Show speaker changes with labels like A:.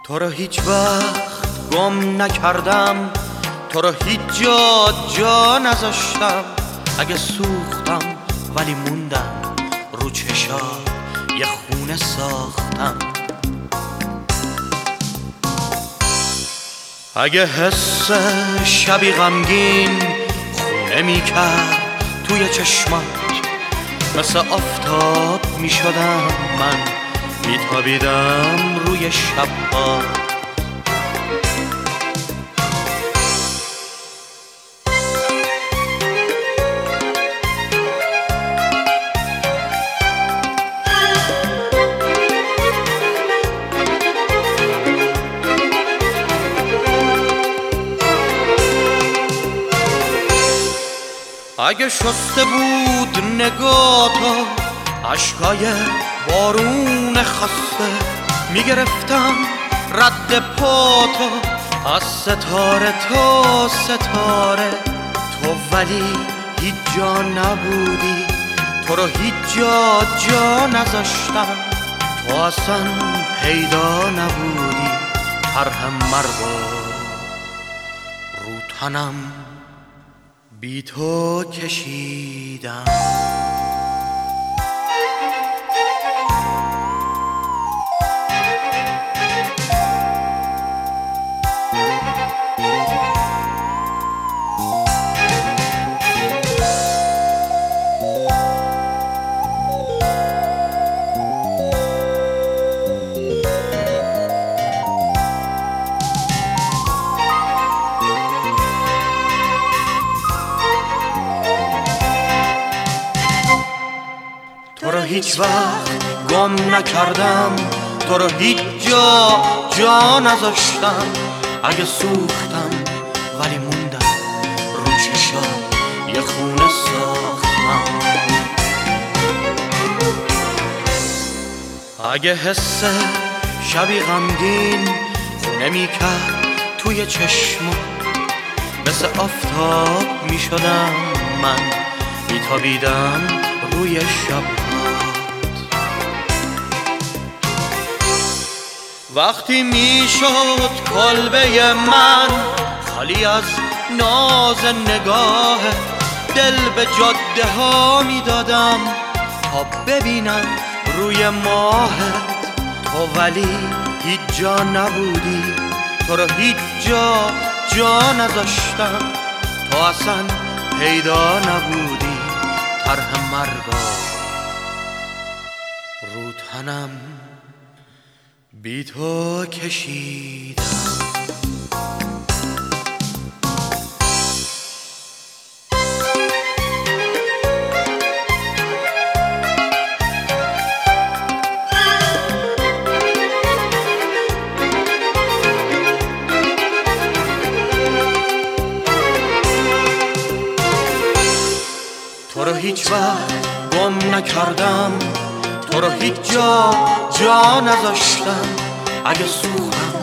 A: تو رو هیچ وقت گم نکردم، تو رو هیچ جا نذاشتم. اگه سوختم ولی موندم، رو چشات یه خونه ساختم. اگه حس شبی غمگین خونه میکرد توی چشمات، مثل آفتاب میشدم من، میتابیدم روی شب‌ها. اگه شسته بود نگاه تو عشقای بارون خسته، میگرفتم رد پا تو از ستاره تا ستاره. تو ولی هیچ جا نبودی، تو رو هیچ جا نذاشتم. تو اصلا پیدا نبودی، طرح مرگو رو تنم بی تو کشیدم. تو رو هیچ وقت گم نکردم، تو رو هیچ جا نذاشتم. اگه سوختم ولی موندم، رو چشات یه خونه ساختم. اگه حس شبی غمگین خونه میکرد توی چشمات، مثل آفتاب میشدم من، میتابیدم روی شب‌ها. وقتی میشد کلبه من خالی از ناز نگاه، دل به جاده ها میدادم تا ببینم روی ماهت. تو ولی هیچ جا نبودی، تو رو هیچ جا نذاشتم. تو اصلا پیدا نبودی، طرح مرگا رو تنم بی تو کشیدم. تو رو هیچ وقت گم نکردم، تو رو هیچ جا نذاشتم. اگه سوختم